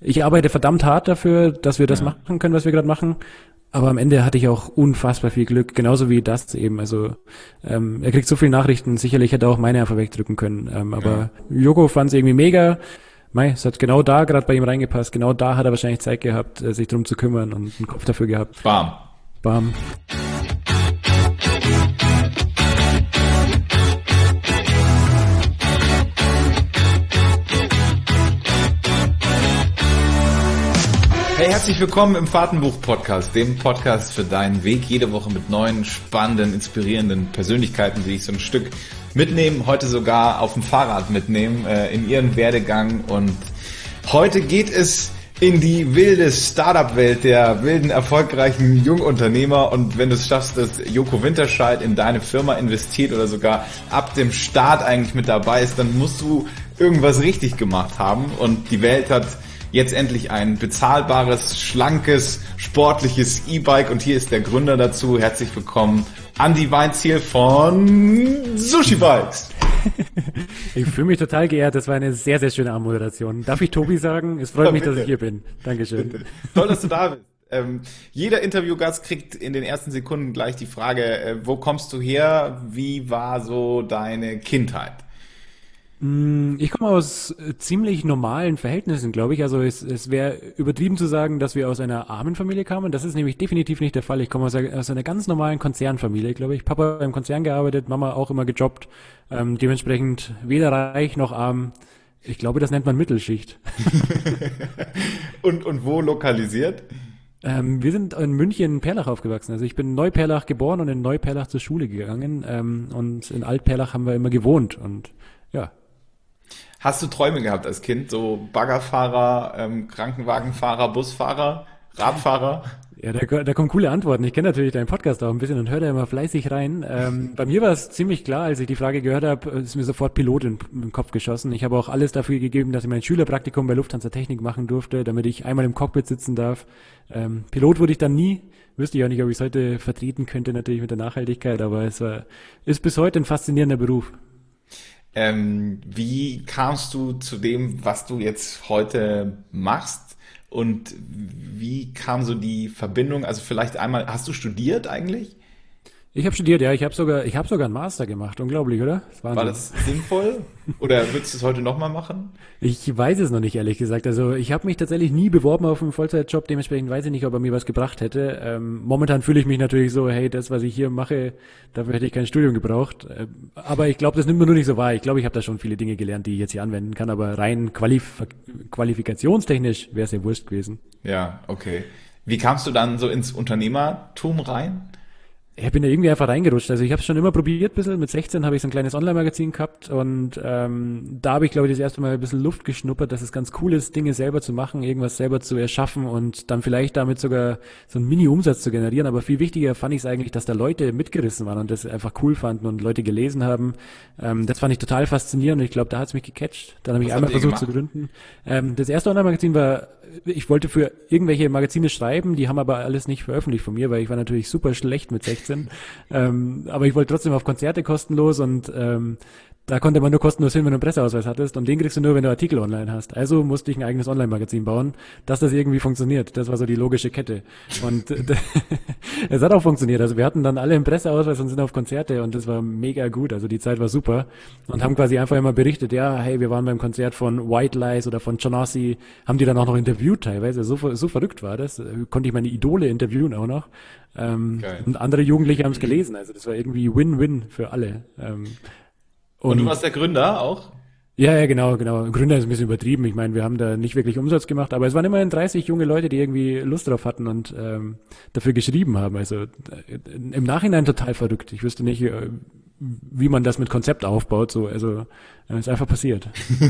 ich arbeite verdammt hart dafür, dass wir das machen können, was wir gerade machen. Aber am Ende hatte ich auch unfassbar viel Glück, genauso wie das eben. Also er kriegt so viele Nachrichten, sicherlich hätte er auch meine einfach wegdrücken können. Aber Joko fand es irgendwie mega. Es hat genau da gerade bei ihm reingepasst. Genau da hat er wahrscheinlich Zeit gehabt, sich drum zu kümmern und einen Kopf dafür gehabt. Bam. Bam. Hey, herzlich willkommen im Fahrtenbuch-Podcast, dem Podcast für deinen Weg, jede Woche mit neuen, spannenden, inspirierenden Persönlichkeiten, die dich so ein Stück mitnehmen, heute sogar auf dem Fahrrad mitnehmen, in ihren Werdegang. Und heute geht es in die wilde Startup-Welt der wilden, erfolgreichen Jungunternehmer. Und wenn du es schaffst, dass Joko Winterscheid in deine Firma investiert oder sogar ab dem Start eigentlich mit dabei ist, dann musst du irgendwas richtig gemacht haben. Und die Welt hat jetzt endlich ein bezahlbares, schlankes, sportliches E-Bike und hier ist der Gründer dazu. Herzlich willkommen, Andi Weinziel von Sushi Bikes. Ich fühle mich total geehrt, das war eine sehr, sehr schöne Anmoderation. Darf ich Tobi sagen? Es freut mich, dass ich hier bin. Dankeschön. Bitte. Toll, dass du da bist. Jeder Interviewgast kriegt in den ersten Sekunden gleich die Frage, wo kommst du her? Wie war so deine Kindheit? Ich komme aus ziemlich normalen Verhältnissen, glaube ich. Also es wäre übertrieben zu sagen, dass wir aus einer armen Familie kamen. Das ist nämlich definitiv nicht der Fall. Ich komme aus einer ganz normalen Konzernfamilie, glaube ich. Papa im Konzern gearbeitet, Mama auch immer gejobbt. Dementsprechend weder reich noch arm. Ich glaube, das nennt man Mittelschicht. Und wo lokalisiert? Wir sind in München-Perlach aufgewachsen. Also ich bin in Neuperlach geboren und in Neuperlach zur Schule gegangen. Und in Altperlach haben wir immer gewohnt. Und ja. Hast du Träume gehabt als Kind? So Baggerfahrer, Krankenwagenfahrer, Busfahrer, Radfahrer? Ja, da kommen coole Antworten. Ich kenne natürlich deinen Podcast auch ein bisschen und höre da immer fleißig rein. Bei mir war es ziemlich klar, als ich die Frage gehört habe, ist mir sofort Pilot im Kopf geschossen. Ich habe auch alles dafür gegeben, dass ich mein Schülerpraktikum bei Lufthansa Technik machen durfte, damit ich einmal im Cockpit sitzen darf. Pilot wurde ich dann nie. Wüsste ich auch nicht, ob ich es heute vertreten könnte, natürlich mit der Nachhaltigkeit, aber ist bis heute ein faszinierender Beruf. Wie kamst du zu dem, was du jetzt heute machst? Und wie kam so die Verbindung? Also vielleicht einmal, hast du studiert eigentlich? Ich habe studiert, ja. Ich habe sogar einen Master gemacht. Unglaublich, oder? War das sinnvoll? Oder würdest du es heute nochmal machen? Ich weiß es noch nicht, ehrlich gesagt. Also ich habe mich tatsächlich nie beworben auf einen Vollzeitjob. Dementsprechend weiß ich nicht, ob er mir was gebracht hätte. Momentan fühle ich mich natürlich so, hey, das, was ich hier mache, dafür hätte ich kein Studium gebraucht. Aber ich glaube, das nimmt man nur nicht so wahr. Ich glaube, ich habe da schon viele Dinge gelernt, die ich jetzt hier anwenden kann. Aber rein qualifikationstechnisch wäre es ja wurscht gewesen. Ja, okay. Wie kamst du dann so ins Unternehmertum rein? Ich bin da irgendwie einfach reingerutscht. Also ich habe es schon immer probiert, ein bisschen. Mit 16 habe ich so ein kleines Online-Magazin gehabt und da habe ich, glaube ich, das erste Mal ein bisschen Luft geschnuppert, dass es ganz cool ist, Dinge selber zu machen, irgendwas selber zu erschaffen und dann vielleicht damit sogar so einen Mini-Umsatz zu generieren. Aber viel wichtiger fand ich es eigentlich, dass da Leute mitgerissen waren und das einfach cool fanden und Leute gelesen haben. Das fand ich total faszinierend und ich glaube, da hat es mich gecatcht. Dann habe ich einmal versucht zu gründen. Das erste Online-Magazin war, ich wollte für irgendwelche Magazine schreiben, die haben aber alles nicht veröffentlicht von mir, weil ich war natürlich super schlecht mit 16. Aber ich wollte trotzdem auf Konzerte kostenlos und da konnte man nur kostenlos hin, wenn du einen Presseausweis hattest und den kriegst du nur, wenn du Artikel online hast. Also musste ich ein eigenes Online-Magazin bauen, dass das irgendwie funktioniert. Das war so die logische Kette. Und es hat auch funktioniert. Also wir hatten dann alle einen Presseausweis und sind auf Konzerte und das war mega gut. Also die Zeit war super und haben quasi einfach immer berichtet, ja, hey, wir waren beim Konzert von White Lies oder von Genasi, haben die dann auch noch interviewt teilweise. So verrückt war das. Konnte ich meine Idole interviewen auch noch. Und andere Jugendliche haben es gelesen. Also das war irgendwie Win-Win für alle. Und du warst der Gründer auch? Ja, genau. Gründer ist ein bisschen übertrieben. Ich meine, wir haben da nicht wirklich Umsatz gemacht, aber es waren immerhin 30 junge Leute, die irgendwie Lust drauf hatten und dafür geschrieben haben. Also im Nachhinein total verrückt. Ich wüsste nicht, wie man das mit Konzept aufbaut. So, also ist einfach passiert.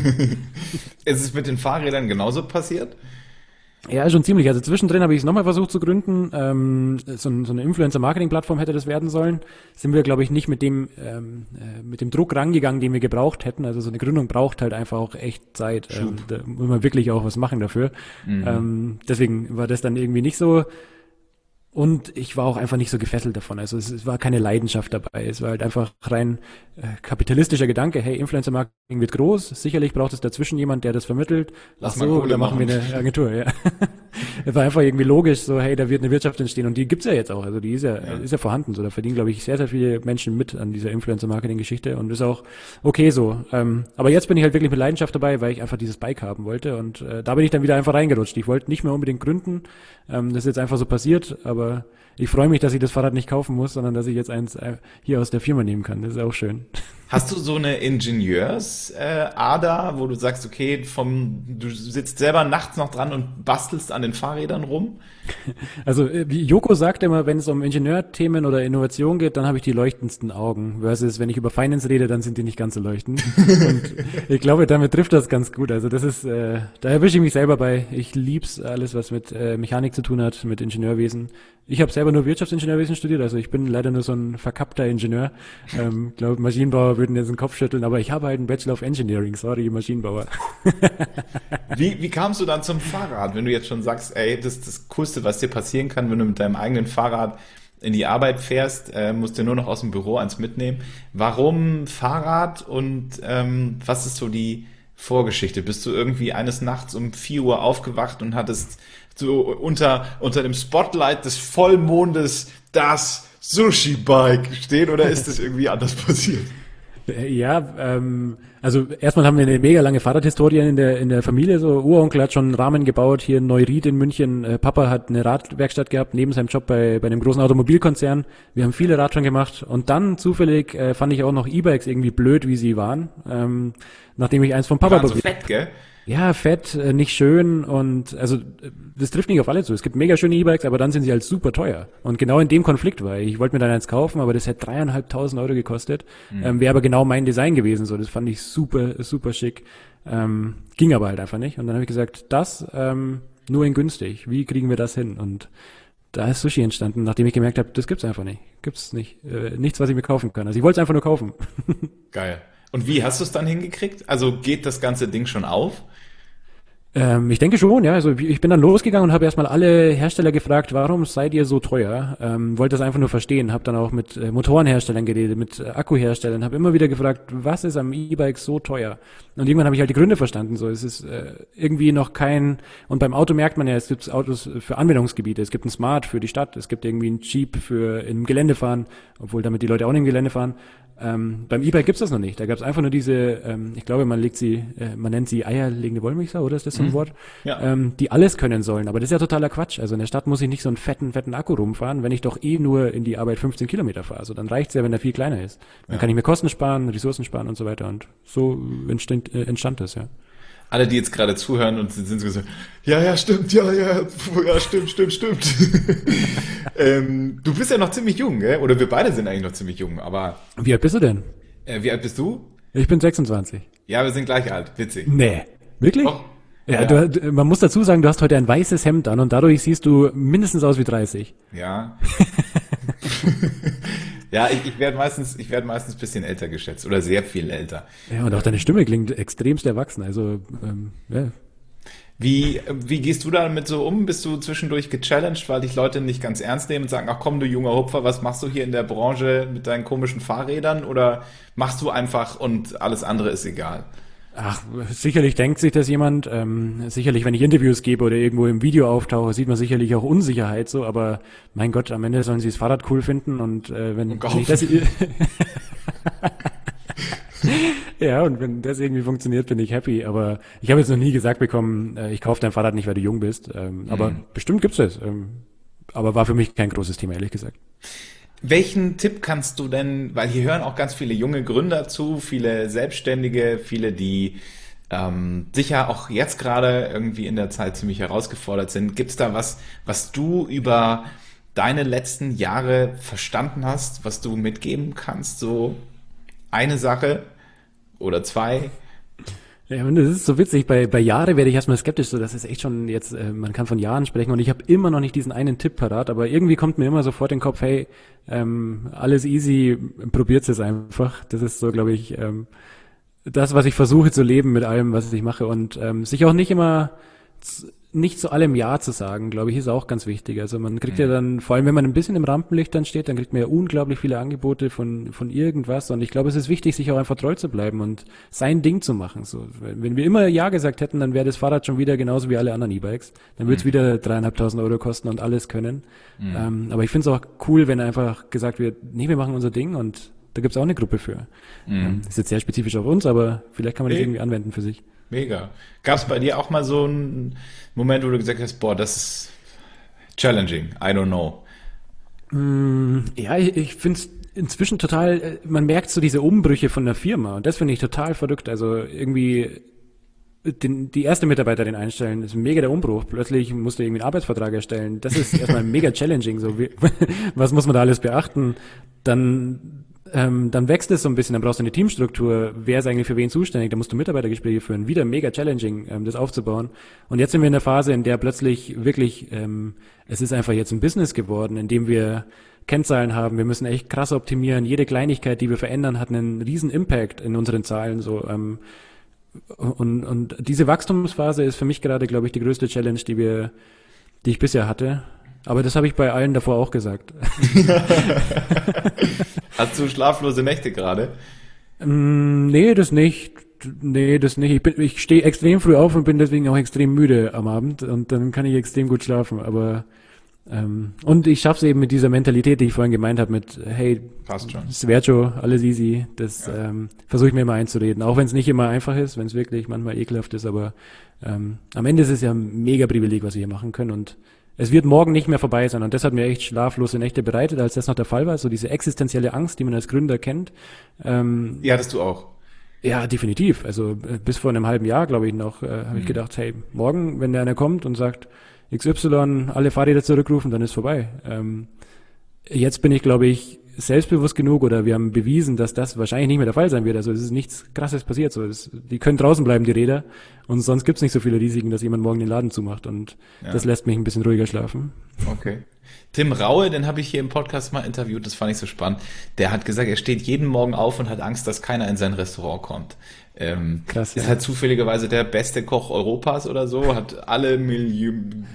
Ist es mit den Fahrrädern genauso passiert? Ja, schon ziemlich. Also zwischendrin habe ich es nochmal versucht zu gründen. So eine Influencer-Marketing-Plattform hätte das werden sollen. Sind wir, glaube ich, nicht mit dem Druck rangegangen, den wir gebraucht hätten. Also so eine Gründung braucht halt einfach auch echt Zeit. Da muss man wirklich auch was machen dafür. Deswegen war das dann irgendwie nicht so Und ich war auch einfach nicht so gefesselt davon. Also es war keine Leidenschaft dabei. Es war halt einfach rein kapitalistischer Gedanke. Hey, Influencer-Marketing wird groß. Sicherlich braucht es dazwischen jemand, der das vermittelt. Lass Ach mal so, Kohle da machen wir machen. eine Agentur, ja. Es war einfach irgendwie logisch, so, hey, da wird eine Wirtschaft entstehen. Und die gibt's ja jetzt auch. Also die ist ja vorhanden. So, da verdienen, glaube ich, sehr, sehr viele Menschen mit an dieser Influencer-Marketing-Geschichte. Und ist auch okay so. Aber jetzt bin ich halt wirklich mit Leidenschaft dabei, weil ich einfach dieses Bike haben wollte. Und da bin ich dann wieder einfach reingerutscht. Ich wollte nicht mehr unbedingt gründen. Das ist jetzt einfach so passiert. Aber ich freue mich, dass ich das Fahrrad nicht kaufen muss, sondern dass ich jetzt eins hier aus der Firma nehmen kann. Das ist auch schön. Hast du so eine Ader, wo du sagst, okay, du sitzt selber nachts noch dran und bastelst an den Fahrrädern rum? Also wie Joko sagt immer, wenn es um Ingenieurthemen oder Innovation geht, dann habe ich die leuchtendsten Augen. Versus, wenn ich über Finance rede, dann sind die nicht ganz so leuchtend. Und ich glaube, damit trifft das ganz gut. Also das ist, da erwische ich mich selber bei. Ich lieb's alles, was mit Mechanik zu tun hat, mit Ingenieurwesen. Ich habe selber nur Wirtschaftsingenieurwesen studiert, also ich bin leider nur so ein verkappter Ingenieur. Glaube, Maschinenbauer würden jetzt den Kopf schütteln, aber ich habe halt einen Bachelor of Engineering, sorry, Maschinenbauer. Wie kamst du dann zum Fahrrad, wenn du jetzt schon sagst, ey, das ist das Coolste, was dir passieren kann, wenn du mit deinem eigenen Fahrrad in die Arbeit fährst, musst du nur noch aus dem Büro eins mitnehmen. Warum Fahrrad und was ist so die Vorgeschichte? Bist du irgendwie eines Nachts um 4 Uhr aufgewacht und hattest so unter dem Spotlight des Vollmondes das Sushi-Bike stehen oder ist das irgendwie anders passiert? Ja, also erstmal haben wir eine mega lange Fahrradhistorie in der Familie. So Uronkel hat schon einen Rahmen gebaut hier in Neuried in München. Papa hat eine Radwerkstatt gehabt neben seinem Job bei einem großen Automobilkonzern. Wir haben viele Radtouren gemacht und dann zufällig fand ich auch noch E-Bikes irgendwie blöd, wie sie waren. Nachdem ich eins vom Die Papa waren so fett, gell? Ja, fett, nicht schön und also das trifft nicht auf alle zu. Es gibt mega schöne E-Bikes, aber dann sind sie halt super teuer. Und genau in dem Konflikt war ich wollte mir dann eins kaufen, aber das hätte 3.500 Euro gekostet. Wäre aber genau mein Design gewesen. So, das fand ich super, super schick. Ging aber halt einfach nicht. Und dann habe ich gesagt, nur in günstig. Wie kriegen wir das hin? Und da ist Sushi entstanden, nachdem ich gemerkt habe, das gibt's einfach nicht. Gibt's nicht. Nichts, was ich mir kaufen kann. Also ich wollte es einfach nur kaufen. Geil. Und wie hast du es dann hingekriegt? Also geht das ganze Ding schon auf? Ich denke schon, ja. Also ich bin dann losgegangen und habe erstmal alle Hersteller gefragt, warum seid ihr so teuer? Wollte das einfach nur verstehen. Habe dann auch mit Motorenherstellern geredet, mit Akkuherstellern. Habe immer wieder gefragt, was ist am E-Bike so teuer? Und irgendwann habe ich halt die Gründe verstanden. So, es ist irgendwie noch kein. Und beim Auto merkt man ja, es gibt Autos für Anwendungsgebiete. Es gibt ein Smart für die Stadt. Es gibt irgendwie ein Jeep für im Gelände fahren, obwohl damit die Leute auch nicht im Gelände fahren. Beim E-Bike gibt's das noch nicht. Da gab's einfach nur diese, ich glaube, man nennt sie eierlegende Wollmilchsau, oder ist das so ein Wort? Ja. Die alles können sollen. Aber das ist ja totaler Quatsch. Also in der Stadt muss ich nicht so einen fetten Akku rumfahren, wenn ich doch nur in die Arbeit 15 Kilometer fahre. Also dann reicht's ja, wenn der viel kleiner ist. Dann kann ich mir Kosten sparen, Ressourcen sparen und so weiter. Und so entstand das, ja. Alle, die jetzt gerade zuhören und sind so, ja, stimmt, ja, stimmt. Du bist ja noch ziemlich jung, gell? Oder wir beide sind eigentlich noch ziemlich jung, aber Wie alt bist du denn? wie alt bist du? Ich bin 26. Ja, wir sind gleich alt, witzig. Nee. Wirklich? Doch. Ja, Ja. man muss dazu sagen, du hast heute ein weißes Hemd an und dadurch siehst du mindestens aus wie 30. Ja. Ja, ich werde meistens ein bisschen älter geschätzt oder sehr viel älter. Ja, und auch deine Stimme klingt extremst erwachsen. Also, ja. Wie gehst du damit so um? Bist du zwischendurch gechallenged, weil dich Leute nicht ganz ernst nehmen und sagen, ach komm, du junger Hupfer, was machst du hier in der Branche mit deinen komischen Fahrrädern? Oder machst du einfach und alles andere ist egal? Ach, sicherlich denkt sich das jemand. Sicherlich, wenn ich Interviews gebe oder irgendwo im Video auftauche, sieht man sicherlich auch Unsicherheit so. Aber mein Gott, am Ende sollen sie das Fahrrad cool finden und wenn ich das ja, und wenn das irgendwie funktioniert, bin ich happy. Aber ich habe jetzt noch nie gesagt bekommen, ich kaufe dein Fahrrad nicht, weil du jung bist. Aber bestimmt gibt's das. Aber war für mich kein großes Thema, ehrlich gesagt. Welchen Tipp kannst du denn, weil hier hören auch ganz viele junge Gründer zu, viele Selbstständige, viele, die sicher auch jetzt gerade irgendwie in der Zeit ziemlich herausgefordert sind. Gibt's da was du über deine letzten Jahre verstanden hast, was du mitgeben kannst? So eine Sache oder zwei? Ja, und das ist so witzig, bei Jahre werde ich erstmal skeptisch, so das ist echt schon jetzt, man kann von Jahren sprechen und ich habe immer noch nicht diesen einen Tipp parat, aber irgendwie kommt mir immer sofort in den Kopf, hey, alles easy, probiert's es einfach. Das ist so, glaube ich, das, was ich versuche zu leben mit allem, was ich mache und sich auch nicht immer nicht zu allem Ja zu sagen, glaube ich, ist auch ganz wichtig. Also man kriegt ja dann, vor allem wenn man ein bisschen im Rampenlicht dann steht, dann kriegt man ja unglaublich viele Angebote von irgendwas. Und ich glaube, es ist wichtig, sich auch einfach treu zu bleiben und sein Ding zu machen. So, wenn wir immer Ja gesagt hätten, dann wäre das Fahrrad schon wieder genauso wie alle anderen E-Bikes. Dann würde es wieder 3.500 Euro kosten und alles können. Aber ich finde es auch cool, wenn einfach gesagt wird, nee, wir machen unser Ding, und da gibt es auch eine Gruppe für. Ist jetzt sehr spezifisch auf uns, aber vielleicht kann man das irgendwie anwenden für sich. Mega. Gab es bei dir auch mal so einen Moment, wo du gesagt hast, boah, das ist challenging, I don't know? Ja, ich finde es inzwischen total, man merkt so diese Umbrüche von der Firma, und das finde ich total verrückt. Also irgendwie die erste Mitarbeiterin einstellen, ist mega der Umbruch. Plötzlich musst du irgendwie einen Arbeitsvertrag erstellen. Das ist erstmal mega challenging. So, was muss man da alles beachten? Dann wächst es so ein bisschen, dann brauchst du eine Teamstruktur. Wer ist eigentlich für wen zuständig? Da musst du Mitarbeitergespräche führen. Wieder mega challenging, das aufzubauen. Und jetzt sind wir in der Phase, in der plötzlich wirklich, es ist einfach jetzt ein Business geworden, in dem wir Kennzahlen haben. Wir müssen echt krass optimieren. Jede Kleinigkeit, die wir verändern, hat einen riesen Impact in unseren Zahlen. So, und diese Wachstumsphase ist für mich gerade, glaube ich, die größte Challenge, die ich bisher hatte. Aber das habe ich bei allen davor auch gesagt. Hast du schlaflose Nächte gerade? Nee, das nicht. Ich stehe extrem früh auf und bin deswegen auch extrem müde am Abend, und dann kann ich extrem gut schlafen. Aber und ich schaffe es eben mit dieser Mentalität, die ich vorhin gemeint habe, mit hey, passt schon. Es wird schon, alles easy. Das versuche ich mir immer einzureden. Auch wenn es nicht immer einfach ist, wenn es wirklich manchmal ekelhaft ist, aber am Ende ist es ja ein mega Privileg, was wir hier machen können, und es wird morgen nicht mehr vorbei sein, und das hat mir echt schlaflose Nächte bereitet, als das noch der Fall war, so diese existenzielle Angst, die man als Gründer kennt. Die hattest du auch? Ja, definitiv. Also bis vor einem halben Jahr, glaube ich, noch, habe ich gedacht, hey, morgen, wenn da einer kommt und sagt, XY, alle Fahrräder zurückrufen, dann ist vorbei. Jetzt bin ich, glaube ich, selbstbewusst genug, oder wir haben bewiesen, dass das wahrscheinlich nicht mehr der Fall sein wird. Also es ist nichts Krasses passiert. So, die können draußen bleiben, die Räder, und sonst gibt's nicht so viele Risiken, dass jemand morgen den Laden zumacht, und das lässt mich ein bisschen ruhiger schlafen. Okay. Tim Raue, den habe ich hier im Podcast mal interviewt, das fand ich so spannend. Der hat gesagt, er steht jeden Morgen auf und hat Angst, dass keiner in sein Restaurant kommt. Krass, ist halt zufälligerweise der beste Koch Europas oder so, hat alle Michelin,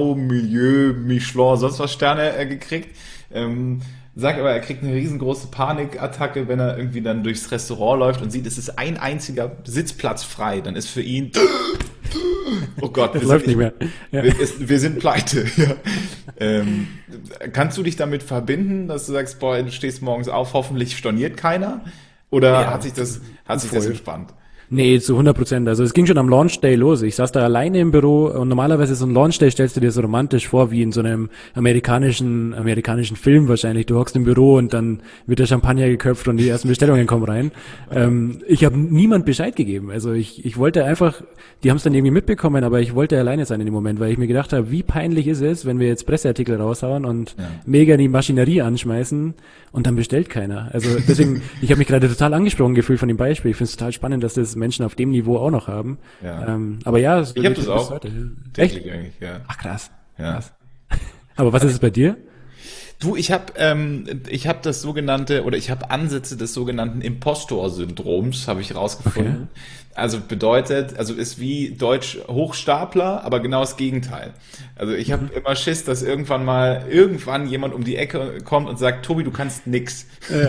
sonst was Sterne gekriegt. Sagt aber, er kriegt eine riesengroße Panikattacke, wenn er irgendwie dann durchs Restaurant läuft und sieht, es ist ein einziger Sitzplatz frei. Dann ist für ihn, oh Gott, das läuft nicht mehr. Ja. Wir sind pleite. Ja. Kannst du dich damit verbinden, dass du sagst, boah, du stehst morgens auf, hoffentlich storniert keiner? Oder hat sich das entspannt? Nee, zu 100%. Also es ging schon am Launch Day los. Ich saß da alleine im Büro, und normalerweise so ein Launch Day stellst du dir so romantisch vor, wie in so einem amerikanischen Film wahrscheinlich. Du hockst im Büro und dann wird der Champagner geköpft und die ersten Bestellungen kommen rein. Ich habe niemand Bescheid gegeben. Also ich wollte einfach, die haben es dann irgendwie mitbekommen, aber ich wollte alleine sein in dem Moment, weil ich mir gedacht habe, wie peinlich ist es, wenn wir jetzt Presseartikel raushauen und mega die Maschinerie anschmeißen und dann bestellt keiner. Also deswegen, ich habe mich gerade total angesprochen gefühlt von dem Beispiel. Ich finde es total spannend, dass das Menschen auf dem Niveau auch noch haben. Ja. Aber ja, ich habe das auch. Heute. Echt? Eigentlich, ja. Ach krass. Ja. Krass. Aber was ist es bei dir? Du, ich habe das sogenannte, oder ich habe Ansätze des sogenannten Impostor-Syndroms, habe ich rausgefunden. Okay. Also bedeutet, also ist wie Deutsch Hochstapler, aber genau das Gegenteil. Also ich habe immer Schiss, dass irgendwann jemand um die Ecke kommt und sagt, Tobi, du kannst nix.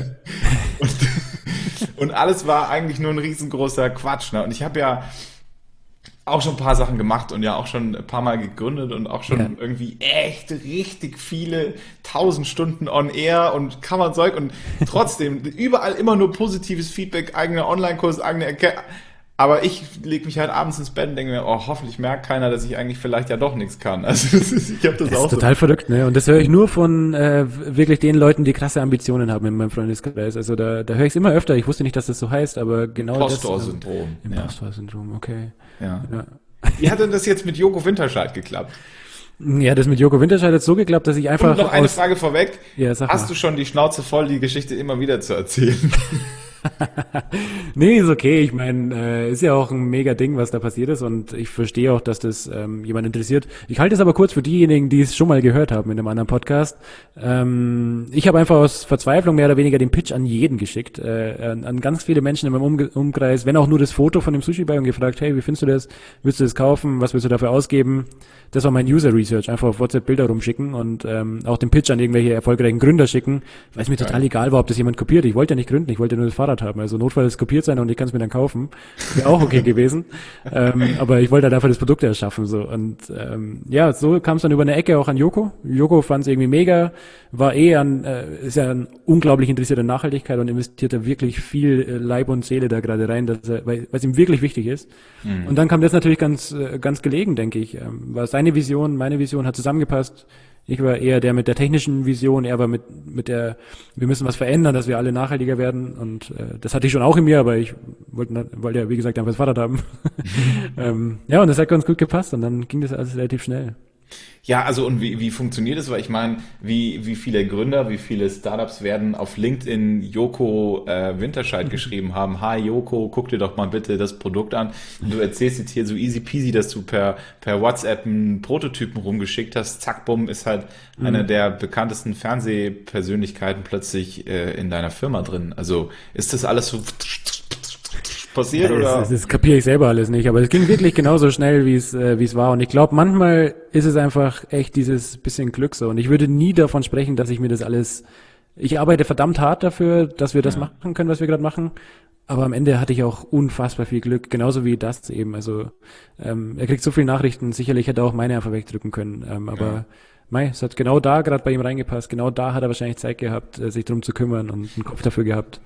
Und alles war eigentlich nur ein riesengroßer Quatsch. Ne? Und ich habe ja auch schon ein paar Sachen gemacht und ja auch schon ein paar Mal gegründet und auch schon irgendwie echt richtig viele 1000 Stunden on air und Kammerzeug und trotzdem überall immer nur positives Feedback, eigener Online-Kurs, eigene aber ich lege mich halt abends ins Bett und denke mir, oh, hoffentlich merkt keiner, dass ich eigentlich vielleicht ja doch nichts kann. Also ich habe das auch so. Das ist total verrückt, ne? Und das höre ich nur von wirklich den Leuten, die krasse Ambitionen haben in meinem Freundeskreis. Also da höre ich es immer öfter. Ich wusste nicht, dass das so heißt, aber genau Impostor-Syndrom. Impostor-Syndrom, okay. Ja. Wie hat denn das jetzt mit Joko Winterscheid geklappt? Ja, das mit Joko Winterscheid hat so geklappt, dass ich einfach... Und noch eine Frage vorweg. Ja, hast du schon die Schnauze voll, die Geschichte immer wieder zu erzählen? Nee, ist okay. Ich meine, ist ja auch ein mega Ding, was da passiert ist und ich verstehe auch, dass das jemand interessiert. Ich halte es aber kurz für diejenigen, die es schon mal gehört haben in einem anderen Podcast. Ich habe einfach aus Verzweiflung mehr oder weniger den Pitch an jeden geschickt, an ganz viele Menschen in meinem Umkreis, wenn auch nur das Foto von dem Sushi-Bar und gefragt, hey, wie findest du das? Willst du das kaufen? Was willst du dafür ausgeben? Das war mein User Research, einfach auf WhatsApp Bilder rumschicken und auch den Pitch an irgendwelche erfolgreichen Gründer schicken, weil es mir total egal war, ob das jemand kopiert. Ich wollte ja nicht gründen, ich wollte nur das Fahrrad haben. Also notfalls kopiert sein und ich kann es mir dann kaufen. Wäre auch okay gewesen. Aber ich wollte halt einfach das Produkt erschaffen. So. Und ja, so kam es dann über eine Ecke auch an Joko. Joko fand es irgendwie mega, war ist ja ein unglaublich interessierter in Nachhaltigkeit und investiert da wirklich viel Leib und Seele da gerade rein, weil es ihm wirklich wichtig ist. Mhm. Und dann kam das natürlich ganz gelegen, denke ich. War seine Vision, meine Vision hat zusammengepasst. Ich war eher der mit der technischen Vision, er war mit der, wir müssen was verändern, dass wir alle nachhaltiger werden und das hatte ich schon auch in mir, aber ich wollte ja, wie gesagt, einfach das Fahrrad haben. Ja, und das hat ganz gut gepasst und dann ging das alles relativ schnell. Ja, also und wie funktioniert es? Weil ich meine, wie viele Gründer, wie viele Startups werden auf LinkedIn Joko Winterscheid geschrieben haben, hi Joko, guck dir doch mal bitte das Produkt an. Du erzählst jetzt hier so easy peasy, dass du per WhatsApp einen Prototypen rumgeschickt hast, zack, bumm, ist halt einer der bekanntesten Fernsehpersönlichkeiten plötzlich in deiner Firma drin. Also ist das alles so passiert, ja, oder? Das kapiere ich selber alles nicht, aber es ging wirklich genauso schnell, wie es war. Und ich glaube, manchmal ist es einfach echt dieses bisschen Glück so. Und ich würde nie davon sprechen, dass ich arbeite verdammt hart dafür, dass wir das machen können, was wir gerade machen. Aber am Ende hatte ich auch unfassbar viel Glück, genauso wie das eben. Also er kriegt so viele Nachrichten, sicherlich hätte er auch meine einfach wegdrücken können. Aber es hat genau da gerade bei ihm reingepasst. Genau da hat er wahrscheinlich Zeit gehabt, sich drum zu kümmern und einen Kopf dafür gehabt.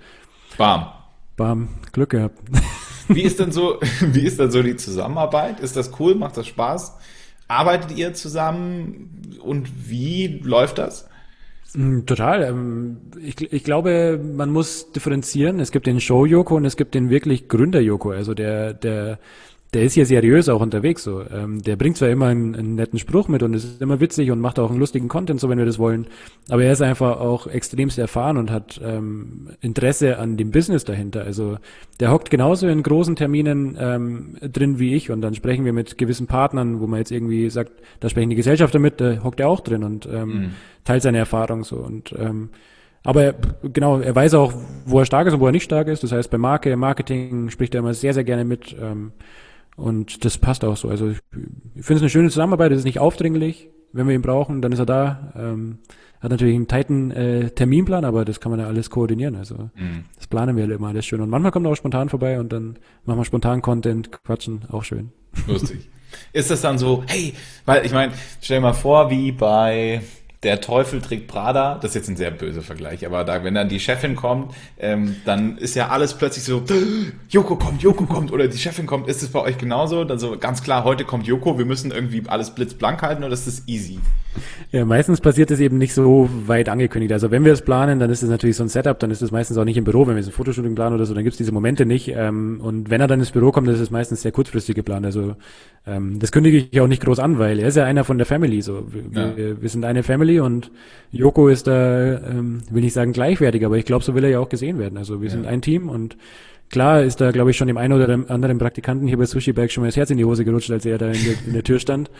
Bam, Glück gehabt. Wie ist denn so die Zusammenarbeit? Ist das cool? Macht das Spaß? Arbeitet ihr zusammen und wie läuft das? Total. Ich glaube, man muss differenzieren. Es gibt den Show-Joko und es gibt den wirklich Gründer-Joko. Also der ist hier seriös auch unterwegs so. Der bringt zwar immer einen netten Spruch mit und ist immer witzig und macht auch einen lustigen Content, so wenn wir das wollen, aber er ist einfach auch extremst erfahren und hat Interesse an dem Business dahinter. Also der hockt genauso in großen Terminen drin wie ich und dann sprechen wir mit gewissen Partnern, wo man jetzt irgendwie sagt, da sprechen die Gesellschafter mit, da hockt er auch drin und teilt seine Erfahrung so und aber genau, er weiß auch, wo er stark ist und wo er nicht stark ist. Das heißt, bei Marketing spricht er immer sehr, sehr gerne mit. Und das passt auch so. Also ich finde es eine schöne Zusammenarbeit, es ist nicht aufdringlich. Wenn wir ihn brauchen, dann ist er da. Hat natürlich einen tighten Terminplan, aber das kann man ja alles koordinieren. Also das planen wir immer alles schön. Und manchmal kommt er auch spontan vorbei und dann machen wir spontan Content, quatschen, auch schön. Lustig. Ist das dann so, hey, weil ich meine, stell dir mal vor, wie bei Der Teufel trägt Prada, das ist jetzt ein sehr böser Vergleich, aber wenn dann die Chefin kommt, dann ist ja alles plötzlich so, Joko kommt, oder die Chefin kommt, ist es bei euch genauso? Dann so ganz klar, heute kommt Joko, wir müssen irgendwie alles blitzblank halten oder ist das easy? Ja, meistens passiert es eben nicht so weit angekündigt. Also wenn wir es planen, dann ist es natürlich so ein Setup, dann ist es meistens auch nicht im Büro, wenn wir jetzt ein Fotoshooting planen oder so, dann gibt es diese Momente nicht. Und wenn er dann ins Büro kommt, dann ist es meistens sehr kurzfristig geplant. Also das kündige ich auch nicht groß an, weil er ist ja einer von der Family. So, wir sind eine Family und Joko ist da, will nicht sagen gleichwertig, aber ich glaube, so will er ja auch gesehen werden. Also wir sind ein Team und klar ist da, glaube ich, schon dem einen oder dem anderen Praktikanten hier bei Sushi Bag schon mal das Herz in die Hose gerutscht, als er da in der Tür stand.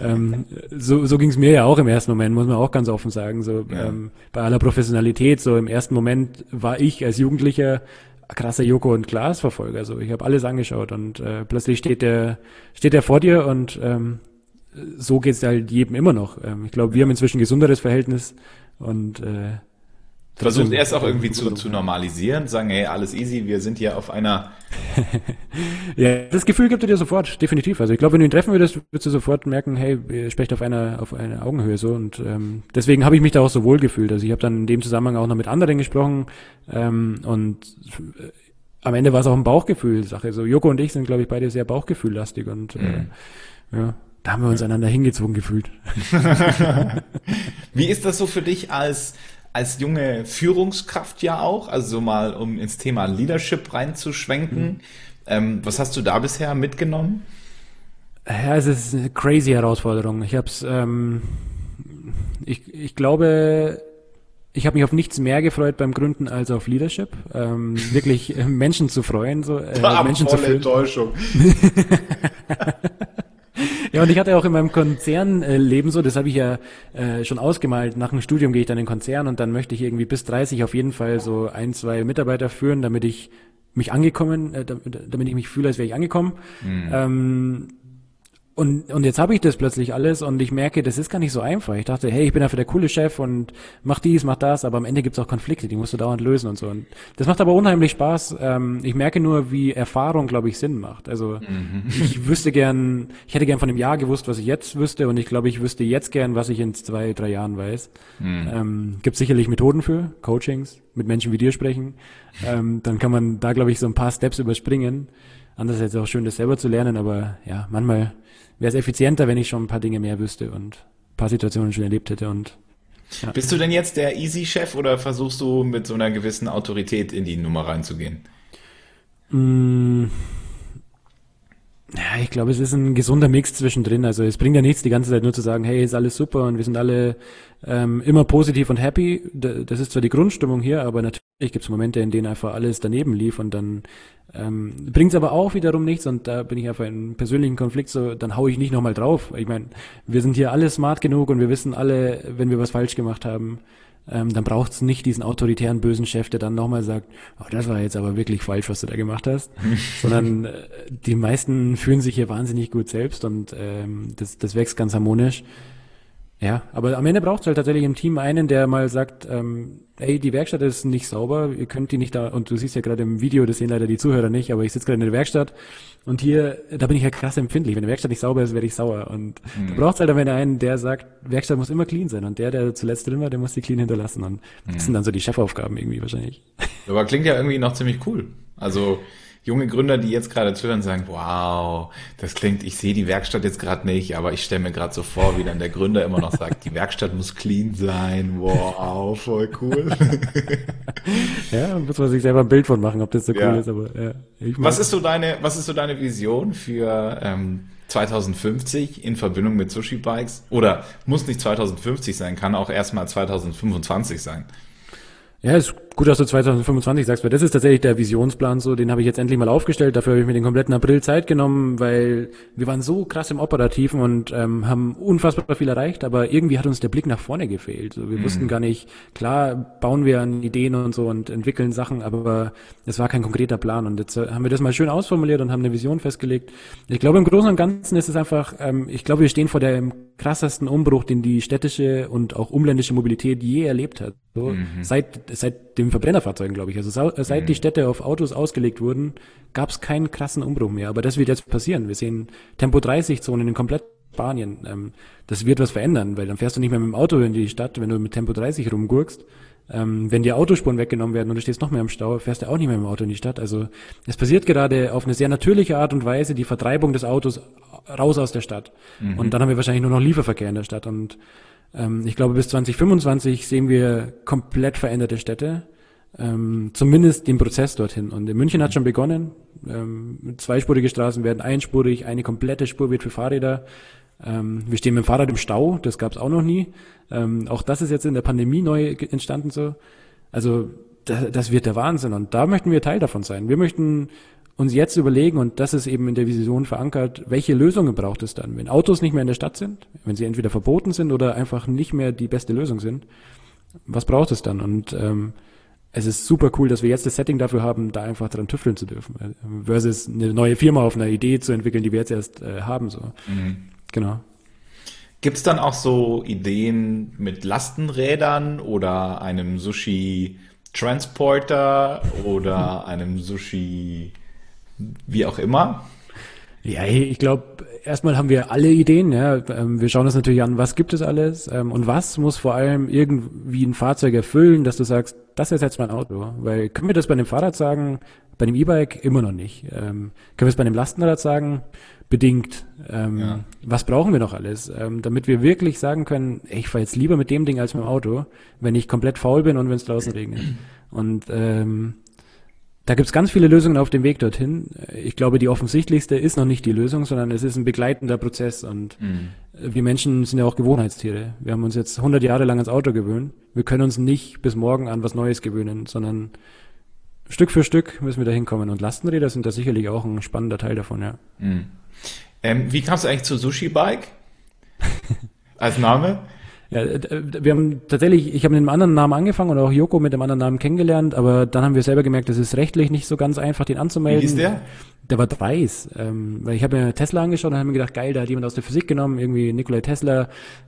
So ging es mir ja auch im ersten Moment, muss man auch ganz offen sagen. So bei aller Professionalität, so im ersten Moment war ich als Jugendlicher krasser Joko und Klaas-Verfolger. Also ich habe alles angeschaut und plötzlich steht der vor dir und so geht's halt jedem immer noch. Ich glaube, wir haben inzwischen ein gesunderes Verhältnis und versucht er es auch irgendwie zu normalisieren, sagen, hey, alles easy, wir sind hier auf einer... Ja, das Gefühl gibt er dir sofort, definitiv. Also ich glaube, wenn du ihn treffen würdest, würdest du sofort merken, hey, ihr sprecht auf einer Augenhöhe so und deswegen habe ich mich da auch so wohl gefühlt. Also ich habe dann in dem Zusammenhang auch noch mit anderen gesprochen und am Ende war es auch ein Bauchgefühl-Sache. So Joko und ich sind, glaube ich, beide sehr bauchgefühllastig und da haben wir uns einander hingezogen gefühlt. Wie ist das so für dich als junge Führungskraft ja auch, also so mal um ins Thema Leadership reinzuschwenken. Was hast du da bisher mitgenommen? Ja, es ist eine crazy Herausforderung. Ich glaube, Ich habe mich auf nichts mehr gefreut beim Gründen als auf Leadership. Wirklich Menschen zu freuen, so Menschen zu führen. Enttäuschung. Ja, und ich hatte auch in meinem Konzernleben so, das habe ich ja schon ausgemalt, nach dem Studium gehe ich dann in den Konzern und dann möchte ich irgendwie bis 30 auf jeden Fall so 1, 2 Mitarbeiter führen, damit ich mich damit ich mich fühle, als wäre ich angekommen. Und jetzt habe ich das plötzlich alles und ich merke, das ist gar nicht so einfach. Ich dachte, hey, ich bin dafür der coole Chef und mach dies, mach das, aber am Ende gibt's auch Konflikte, die musst du dauernd lösen und so. Und das macht aber unheimlich Spaß. Ich merke nur, wie Erfahrung, glaube ich, Sinn macht. Also ich hätte gern von dem Jahr gewusst, was ich jetzt wüsste und ich glaube, ich wüsste jetzt gern, was ich in 2, 3 Jahren weiß. Gibt sicherlich Methoden für Coachings, mit Menschen wie dir sprechen. Dann kann man da, glaube ich, so ein paar Steps überspringen. Andererseits ist es auch schön, das selber zu lernen, aber ja, manchmal wäre es effizienter, wenn ich schon ein paar Dinge mehr wüsste und ein paar Situationen schon erlebt hätte. Und ja. Bist du denn jetzt der Easy-Chef oder versuchst du mit so einer gewissen Autorität in die Nummer reinzugehen? Ja, ich glaube, es ist ein gesunder Mix zwischendrin. Also es bringt ja nichts, die ganze Zeit nur zu sagen, hey, ist alles super und wir sind alle immer positiv und happy. Das ist zwar die Grundstimmung hier, aber natürlich gibt es Momente, in denen einfach alles daneben lief und dann bringt es aber auch wiederum nichts und da bin ich einfach in einem persönlichen Konflikt, so dann hau ich nicht nochmal drauf. Ich meine, wir sind hier alle smart genug und wir wissen alle, wenn wir was falsch gemacht haben, dann braucht es nicht diesen autoritären, bösen Chef, der dann nochmal sagt, oh, das war jetzt aber wirklich falsch, was du da gemacht hast, sondern die meisten fühlen sich hier wahnsinnig gut selbst und das wächst ganz harmonisch. Ja, aber am Ende braucht es halt tatsächlich im Team einen, der mal sagt, ey, die Werkstatt ist nicht sauber, ihr könnt die nicht da, und du siehst ja gerade im Video, das sehen leider die Zuhörer nicht, aber ich sitze gerade in der Werkstatt und hier, da bin ich halt krass empfindlich. Wenn die Werkstatt nicht sauber ist, werde ich sauer. Und da braucht es halt am Ende einen, der sagt, Werkstatt muss immer clean sein und der zuletzt drin war, der muss die clean hinterlassen. Und das sind dann so die Chefaufgaben irgendwie wahrscheinlich. Aber klingt ja irgendwie noch ziemlich cool. Also junge Gründer, die jetzt gerade zuhören, sagen, wow, das klingt, ich sehe die Werkstatt jetzt gerade nicht, aber ich stelle mir gerade so vor, wie dann der Gründer immer noch sagt, die Werkstatt muss clean sein. Wow, voll cool. Ja, muss man sich selber ein Bild von machen, ob das so cool ist, aber ja. Was ist so deine Vision für 2050 in Verbindung mit Sushi Bikes? Oder muss nicht 2050 sein, kann auch erstmal 2025 sein. Ja, ist gut, dass du 2025 sagst, weil das ist tatsächlich der Visionsplan so, den habe ich jetzt endlich mal aufgestellt, dafür habe ich mir den kompletten April Zeit genommen, weil wir waren so krass im Operativen und haben unfassbar viel erreicht, aber irgendwie hat uns der Blick nach vorne gefehlt. So, wir wussten gar nicht, klar bauen wir an Ideen und so und entwickeln Sachen, aber es war kein konkreter Plan und jetzt haben wir das mal schön ausformuliert und haben eine Vision festgelegt. Ich glaube, im Großen und Ganzen ist es einfach, ich glaube, wir stehen vor dem krassesten Umbruch, den die städtische und auch umländische Mobilität je erlebt hat. So, seit den Verbrennerfahrzeugen, glaube ich. Also seit die Städte auf Autos ausgelegt wurden, gab es keinen krassen Umbruch mehr. Aber das wird jetzt passieren. Wir sehen Tempo-30-Zonen in komplett Spanien. Das wird was verändern, weil dann fährst du nicht mehr mit dem Auto in die Stadt, wenn du mit Tempo 30 rumgurkst. Wenn die Autospuren weggenommen werden und du stehst noch mehr im Stau, fährst du auch nicht mehr mit dem Auto in die Stadt. Also es passiert gerade auf eine sehr natürliche Art und Weise die Vertreibung des Autos raus aus der Stadt. Und dann haben wir wahrscheinlich nur noch Lieferverkehr in der Stadt. Und ich glaube, bis 2025 sehen wir komplett veränderte Städte. Zumindest den Prozess dorthin. Und in München hat schon begonnen. Zweispurige Straßen werden einspurig, eine komplette Spur wird für Fahrräder. Wir stehen mit dem Fahrrad im Stau, das gab es auch noch nie. Auch das ist jetzt in der Pandemie neu entstanden so. Also das wird der Wahnsinn und da möchten wir Teil davon sein. Wir möchten uns jetzt überlegen, und das ist eben in der Vision verankert, welche Lösungen braucht es dann, wenn Autos nicht mehr in der Stadt sind, wenn sie entweder verboten sind oder einfach nicht mehr die beste Lösung sind. Was braucht es dann? Und es ist super cool, dass wir jetzt das Setting dafür haben, da einfach dran tüfteln zu dürfen, versus eine neue Firma auf einer Idee zu entwickeln, die wir jetzt erst haben. So. Genau. Gibt's dann auch so Ideen mit Lastenrädern oder einem Sushi-Transporter oder einem Sushi wie auch immer? Ja, ich glaube, erstmal haben wir alle Ideen. Ja. Wir schauen uns natürlich an, was gibt es alles und was muss vor allem irgendwie ein Fahrzeug erfüllen, dass du sagst, das ersetzt mein Auto. Weil können wir das bei einem Fahrrad sagen, bei einem E-Bike immer noch nicht. Können wir es bei einem Lastenrad sagen? Bedingt. Was brauchen wir noch alles? Damit wir wirklich sagen können, ey, ich fahre jetzt lieber mit dem Ding als mit dem Auto, wenn ich komplett faul bin und wenn es draußen regnet. Und Da gibt's ganz viele Lösungen auf dem Weg dorthin. Ich glaube, die offensichtlichste ist noch nicht die Lösung, sondern es ist ein begleitender Prozess. Und wir Menschen sind ja auch Gewohnheitstiere. Wir haben uns jetzt 100 Jahre lang ans Auto gewöhnt. Wir können uns nicht bis morgen an was Neues gewöhnen, sondern Stück für Stück müssen wir da hinkommen. Und Lastenräder sind da sicherlich auch ein spannender Teil davon, ja. Wie kamst du eigentlich zu Sushi Bike? Als Name? Ja, wir haben tatsächlich, ich habe mit einem anderen Namen angefangen und auch Joko mit einem anderen Namen kennengelernt, aber dann haben wir selber gemerkt, es ist rechtlich nicht so ganz einfach, den anzumelden. Wie hieß der? Der war Dreis, weil ich habe mir Tesla angeschaut und habe mir gedacht, geil, da hat jemand aus der Physik genommen, irgendwie Nikola Tesla,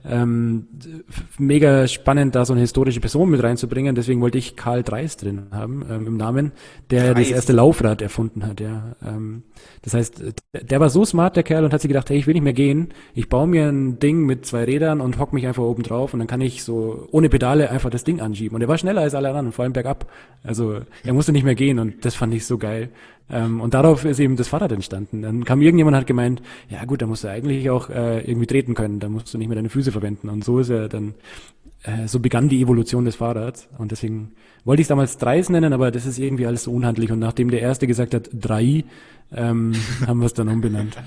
mega spannend, da so eine historische Person mit reinzubringen, deswegen wollte ich Karl Dreis drin haben, im Namen, der Dreis. das erste Laufrad erfunden hat, ja. Das heißt, der war so smart, der Kerl, und hat sich gedacht, hey, ich will nicht mehr gehen, ich baue mir ein Ding mit 2 Rädern und hock mich einfach oben drauf und dann kann ich so ohne Pedale einfach das Ding anschieben. Und er war schneller als alle anderen, vor allem bergab. Also er musste nicht mehr gehen und das fand ich so geil. Und darauf ist eben das Fahrrad entstanden. Dann kam irgendjemand und hat gemeint, ja gut, da musst du eigentlich auch irgendwie treten können, da musst du nicht mehr deine Füße verwenden. Und so ist er dann, so begann die Evolution des Fahrrads. Und deswegen wollte ich es damals Dreis nennen, aber das ist irgendwie alles so unhandlich. Und nachdem der Erste gesagt hat, Drei, haben wir es dann umbenannt.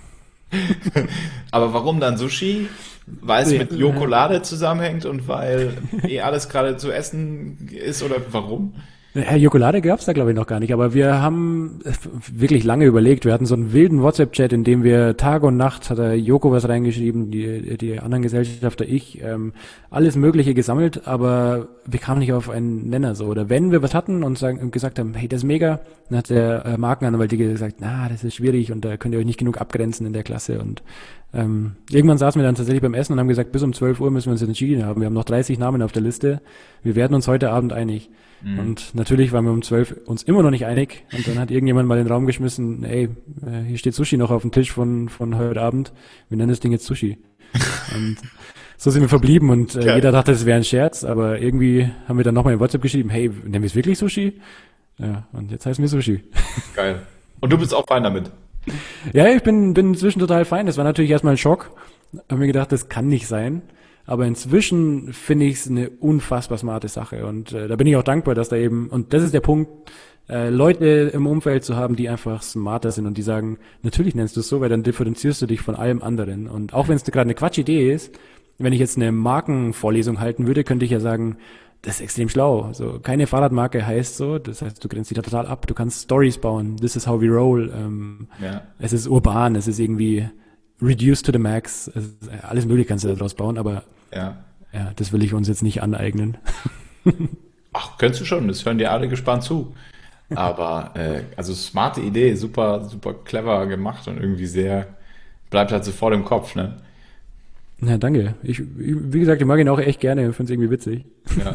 Aber warum dann Sushi? Weil es mit Jokolade zusammenhängt und weil alles gerade zu essen ist oder warum? Jokolade gab's da, glaube ich, noch gar nicht, aber wir haben wirklich lange überlegt. Wir hatten so einen wilden WhatsApp-Chat, in dem wir Tag und Nacht, hat der Joko was reingeschrieben, die anderen Gesellschafter, ich, alles Mögliche gesammelt, aber wir kamen nicht auf einen Nenner so. Oder wenn wir was hatten und gesagt haben, hey, das ist mega, dann hat der Markenanwalt gesagt, na, das ist schwierig und da könnt ihr euch nicht genug abgrenzen in der Klasse. Und irgendwann saßen wir dann tatsächlich beim Essen und haben gesagt, bis um 12 Uhr müssen wir uns entschieden haben. Wir haben noch 30 Namen auf der Liste. Wir werden uns heute Abend einig. Und natürlich waren wir um 12 uns immer noch nicht einig. Und dann hat irgendjemand mal in den Raum geschmissen, ey, hier steht Sushi noch auf dem Tisch von heute Abend. Wir nennen das Ding jetzt Sushi. Und so sind wir verblieben und jeder dachte, es wäre ein Scherz, aber irgendwie haben wir dann nochmal in WhatsApp geschrieben, hey, nennen wir es wirklich Sushi? Ja, und jetzt heißen wir Sushi. Geil. Und du bist auch fein damit? Ja, ich bin inzwischen total fein. Das war natürlich erstmal ein Schock. Hab mir gedacht, das kann nicht sein. Aber inzwischen finde ich es eine unfassbar smarte Sache. Und da bin ich auch dankbar, dass da eben, und das ist der Punkt, Leute im Umfeld zu haben, die einfach smarter sind und die sagen, natürlich nennst du es so, weil dann differenzierst du dich von allem anderen. Und auch wenn es gerade eine Quatschidee ist, wenn ich jetzt eine Markenvorlesung halten würde, könnte ich ja sagen, das ist extrem schlau. Also keine Fahrradmarke heißt so, das heißt, du grenzt dich da total ab, du kannst Stories bauen, this is how we roll. Es ist urban, es ist irgendwie reduced to the max, alles mögliche kannst du daraus bauen, aber ja, das will ich uns jetzt nicht aneignen. Ach, könntest du schon, das hören dir alle gespannt zu. Aber also smarte Idee, super, super clever gemacht und irgendwie sehr, bleibt halt sofort im Kopf, ne? Ja, danke. Wie gesagt, ich mag ihn auch echt gerne, ich finde es irgendwie witzig. Ja.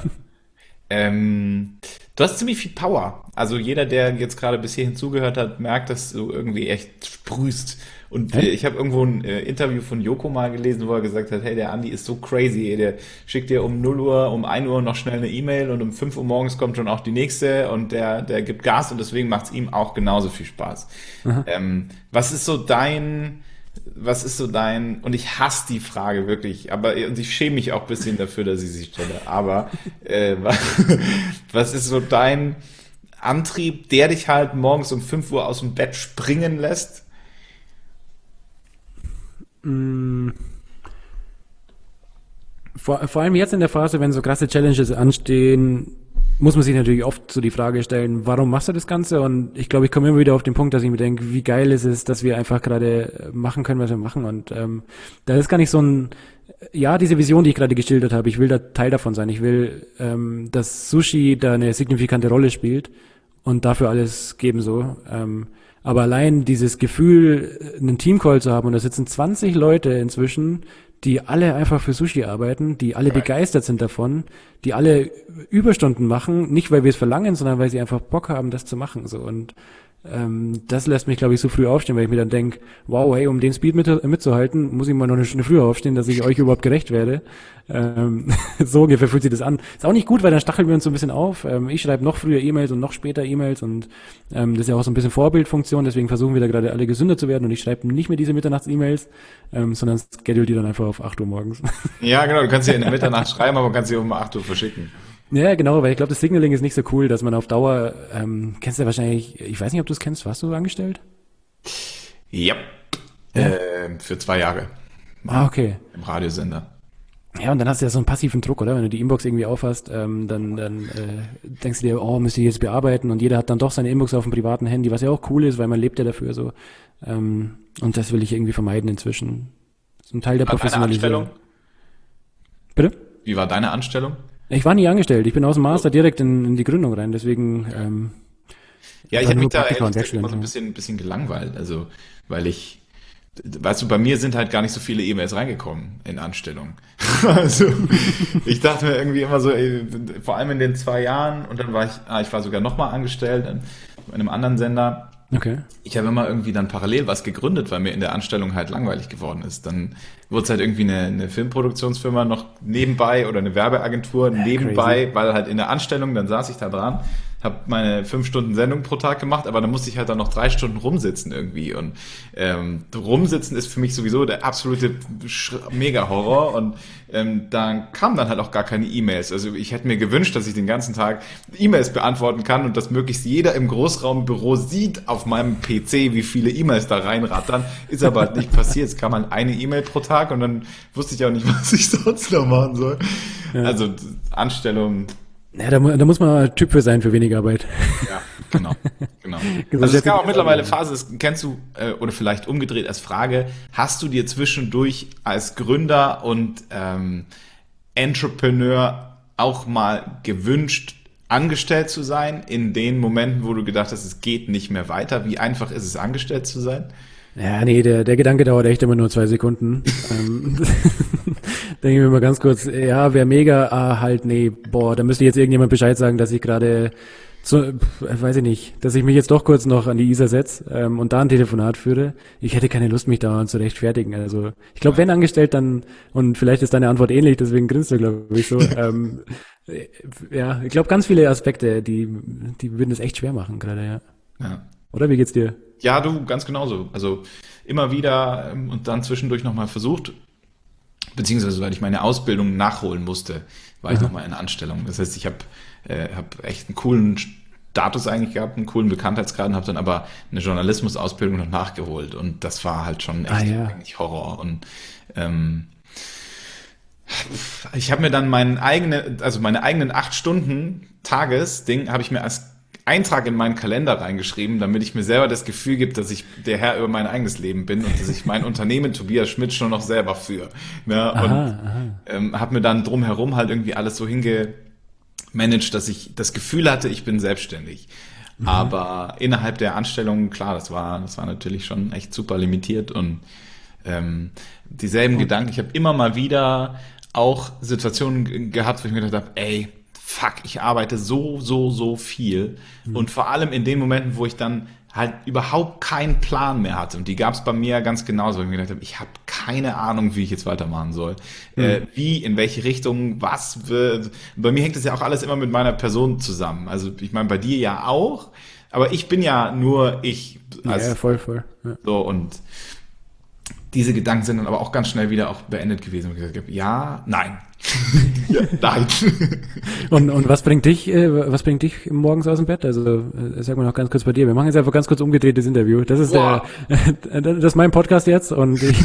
Du hast ziemlich viel Power. Also jeder, der jetzt gerade bis hierhin zugehört hat, merkt, dass du irgendwie echt sprühst. Und ich habe irgendwo ein Interview von Joko mal gelesen, wo er gesagt hat, hey, der Andi ist so crazy, der schickt dir um 0 Uhr, um 1 Uhr noch schnell eine E-Mail und um 5 Uhr morgens kommt schon auch die nächste und der gibt Gas und deswegen macht es ihm auch genauso viel Spaß. Was ist so dein, und ich hasse die Frage wirklich, und ich schäme mich auch ein bisschen dafür, dass ich sie stelle, aber was ist so dein Antrieb, der dich halt morgens um 5 Uhr aus dem Bett springen lässt? Vor allem jetzt in der Phase, wenn so krasse Challenges anstehen, muss man sich natürlich oft so die Frage stellen, warum machst du das Ganze? Und ich glaube, ich komme immer wieder auf den Punkt, dass ich mir denke, wie geil ist es, dass wir einfach gerade machen können, was wir machen. Und da ist gar nicht so diese Vision, die ich gerade geschildert habe, ich will da Teil davon sein. Ich will, dass Sushi da eine signifikante Rolle spielt und dafür alles geben so. Aber allein dieses Gefühl, einen Teamcall zu haben, und da sitzen 20 Leute inzwischen, die alle einfach für Sushi arbeiten, die alle begeistert sind davon, die alle Überstunden machen, nicht weil wir es verlangen, sondern weil sie einfach Bock haben, das zu machen. So. Und das lässt mich, glaube ich, so früh aufstehen, weil ich mir dann denke, wow, hey, um den Speed mitzuhalten, muss ich mal noch eine Stunde früher aufstehen, dass ich euch überhaupt gerecht werde. So ungefähr fühlt sich das an. Ist auch nicht gut, weil dann stacheln wir uns so ein bisschen auf. Ich schreibe noch früher E-Mails und noch später E-Mails und das ist ja auch so ein bisschen Vorbildfunktion, deswegen versuchen wir da gerade alle gesünder zu werden und ich schreibe nicht mehr diese Mitternachts-E-Mails, sondern schedule die dann einfach auf 8 Uhr morgens. Ja, genau, du kannst sie in der Mitternacht schreiben, aber kannst sie um 8 Uhr verschicken. Ja, genau, weil ich glaube, das Signaling ist nicht so cool, dass man auf Dauer, kennst du ja wahrscheinlich, ich weiß nicht, ob du es kennst, warst du angestellt? Ja, Ja. für 2 Jahre Okay. im Radiosender. Ja, und dann hast du ja so einen passiven Druck, oder? Wenn du die Inbox irgendwie aufhast, dann denkst du dir, oh, müsste ich jetzt bearbeiten und jeder hat dann doch seine Inbox auf dem privaten Handy, was ja auch cool ist, weil man lebt ja dafür so. Und das will ich irgendwie vermeiden inzwischen. So ein Teil der War deine Professionalisierung. Anstellung? Bitte? Wie war deine Anstellung? Ich war nie angestellt, ich bin aus dem Master direkt in die Gründung rein, deswegen Ja, ich war habe mich nur da Praktika ehrlich und gesagt immer Werkstudent. so ein Ja. bisschen gelangweilt. Also, weil weißt du, bei mir sind halt gar nicht so viele E-Mails reingekommen in Anstellung. Also, ich dachte mir irgendwie immer so, ey, vor allem in den 2 Jahren, und dann ich war sogar nochmal angestellt in einem anderen Sender. Okay. Ich habe immer irgendwie dann parallel was gegründet, weil mir in der Anstellung halt langweilig geworden ist. Dann wurde es halt irgendwie eine Filmproduktionsfirma noch nebenbei oder eine Werbeagentur nebenbei, weil halt in der Anstellung, dann saß ich da dran, habe meine 5 Stunden Sendung pro Tag gemacht, aber dann musste ich halt dann noch 3 Stunden rumsitzen irgendwie. Und rumsitzen ist für mich sowieso der absolute Mega-Horror. Und da kamen dann halt auch gar keine E-Mails. Also ich hätte mir gewünscht, dass ich den ganzen Tag E-Mails beantworten kann und dass möglichst jeder im Großraumbüro sieht auf meinem PC, wie viele E-Mails da reinrattern. Ist aber halt nicht passiert. Es kam halt eine E-Mail pro Tag und dann wusste ich auch nicht, was ich sonst noch machen soll. Ja. Also Anstellung. Ja, da muss man mal Typ für sein für wenig Arbeit. Ja, genau. Genau, Also es gab auch mittlerweile Phase, das kennst du, oder vielleicht umgedreht als Frage, hast du dir zwischendurch als Gründer und Entrepreneur auch mal gewünscht, angestellt zu sein, in den Momenten, wo du gedacht hast, es geht nicht mehr weiter? Wie einfach ist es, angestellt zu sein? Ja, nee, der Gedanke dauert echt immer nur 2 Sekunden. Denke ich mir mal ganz kurz, ja, wäre mega, halt, nee, boah, da müsste jetzt irgendjemand Bescheid sagen, dass ich gerade weiß ich nicht, dass ich mich jetzt doch kurz noch an die Isar setze und da ein Telefonat führe. Ich hätte keine Lust, mich da zu rechtfertigen. Also ich glaube, wenn angestellt, dann, und vielleicht ist deine Antwort ähnlich, deswegen grinst du, glaube ich, so. Ja, ich glaube, ganz viele Aspekte, die würden es echt schwer machen gerade, ja. Ja. Oder wie geht's dir? Ja, du, ganz genauso. Also immer wieder und dann zwischendurch nochmal versucht, beziehungsweise weil ich meine Ausbildung nachholen musste, war ich nochmal in Anstellung. Das heißt, ich habe hab echt einen coolen Status eigentlich gehabt, einen coolen Bekanntheitsgrad und habe dann aber eine Journalismusausbildung noch nachgeholt und das war halt schon echt eigentlich Horror. Und ich habe mir dann meine eigenen 8 Stunden Tagesding habe ich mir als Eintrag in meinen Kalender reingeschrieben, damit ich mir selber das Gefühl gibt, dass ich der Herr über mein eigenes Leben bin und dass ich mein Unternehmen Tobias Schmidt schon noch selber führe. Ne? Und habe mir dann drumherum halt irgendwie alles so hingemanagt, dass ich das Gefühl hatte, ich bin selbstständig. Aber innerhalb der Anstellung, klar, das war natürlich schon echt super limitiert und dieselben Gedanken. Ich habe immer mal wieder auch Situationen gehabt, wo ich mir gedacht habe, ey, fuck, ich arbeite so viel. Und vor allem in den Momenten, wo ich dann halt überhaupt keinen Plan mehr hatte. Und die gab es bei mir ganz genauso. Wo ich mir gedacht habe, ich habe keine Ahnung, wie ich jetzt weitermachen soll. Wie, in welche Richtung, was wird. Bei mir hängt das ja auch alles immer mit meiner Person zusammen. Also ich meine, bei dir ja auch. Aber ich bin ja nur ich. Ja, voll. Ja. So, und diese Gedanken sind dann aber auch ganz schnell wieder auch beendet gewesen. Und gesagt habe, ja, nein. Ja, nein. Und was bringt dich morgens aus dem Bett? Also sag mal noch ganz kurz bei dir. Wir machen jetzt einfach ganz kurz umgedrehtes Interview. Das ist das ist mein Podcast jetzt und ich